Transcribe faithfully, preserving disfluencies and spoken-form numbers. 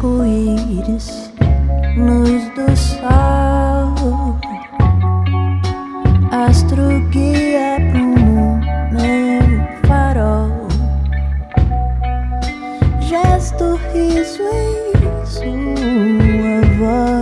arco-íris, luz do sol, astro guia prumo meu farol, gesto, riso em sua voz.